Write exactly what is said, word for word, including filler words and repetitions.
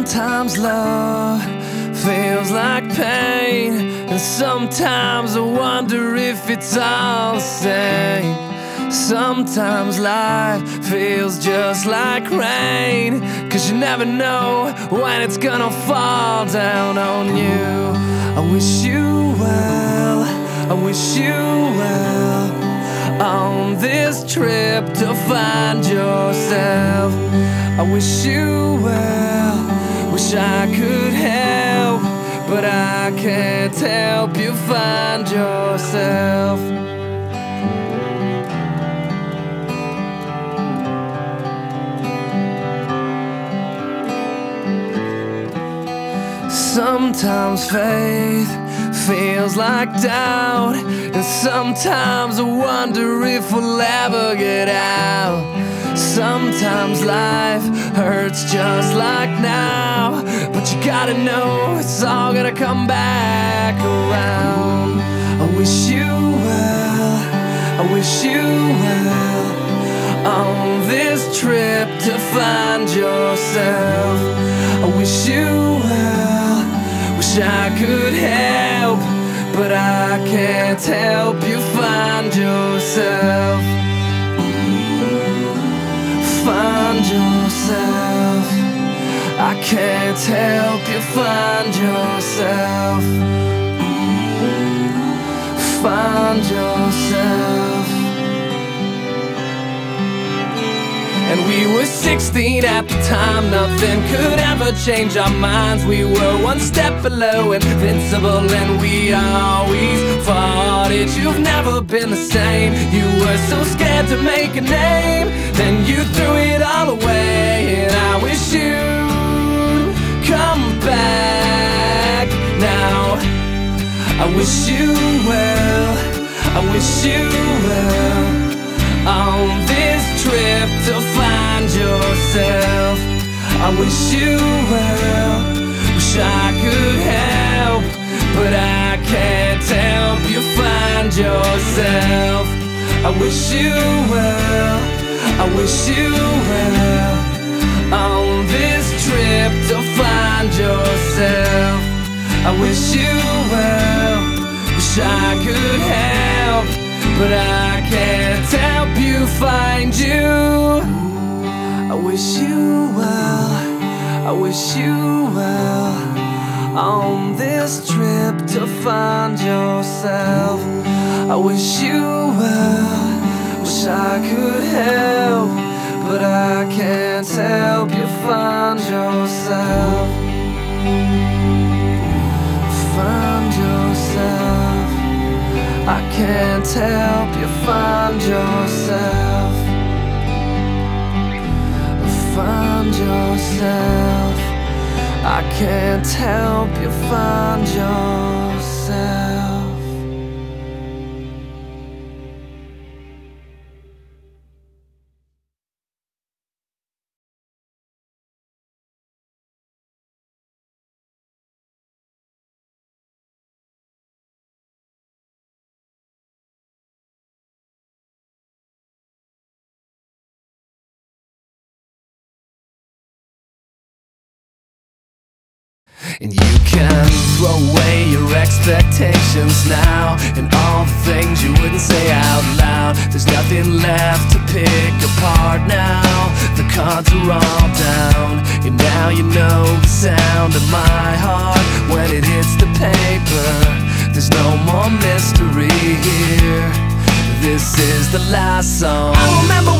Sometimes love feels like pain, and sometimes I wonder if it's all the same. Sometimes life feels just like rain, 'cause you never know when it's gonna fall down on you. I wish you well, I wish you well, on this trip to find yourself. I wish you well, wish I could help, but I can't help you find yourself. Sometimes faith feels like doubt, and sometimes I wonder if we'll ever get out. Sometimes life hurts just like now, but you gotta know it's all gonna come back around. I wish you well, I wish you well, on this trip to find yourself. I wish you well, wish I could help, but I can't help you find yourself. Find yourself. I can't help you find yourself. Find yourself. And we were sixteen at the time, nothing could ever change our minds. We were one step below invincible, and we always fought it. You've never been the same. You were so scared to make a name, then you threw it all away. And I wish you'd come back now. I wish you well, I wish you well, on this trip to find yourself. I wish you well, wish I could help, but I can't help you find yourself. I wish you well, I wish you well, on this trip to find yourself. I wish you well, wish I could help, but I can't help you find you. I wish you well, I wish you well, on this trip to find yourself. I wish you well, wish I could help, but I can't help you find yourself. Find yourself. I can't help you find yourself. Find yourself. I can't help you find yourself. And you can throw away your expectations now, and all the things you wouldn't say out loud. There's nothing left to pick apart now. The cards are all down, and now you know the sound of my heart when it hits the paper. There's no more mystery here. This is the last song. I remember